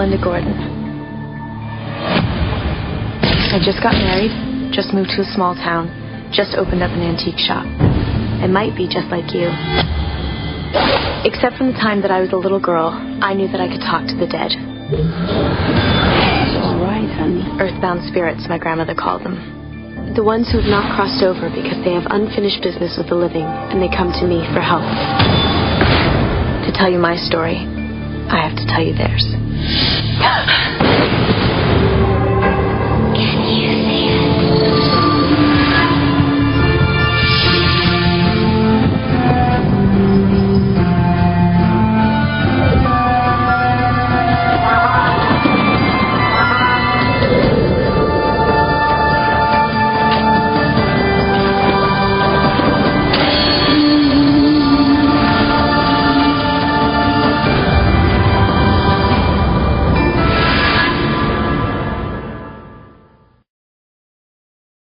Linda Gordon. I just got married, just moved to a small town, just opened up an antique shop. I might be just like you. Except from the time that I was a little girl, I knew that I could talk to the dead. It's all right, honey. Earthbound spirits, my grandmother called them. The ones who have not crossed over because they have unfinished business with the living, and they come to me for help. To tell you my story, I have to tell you theirs.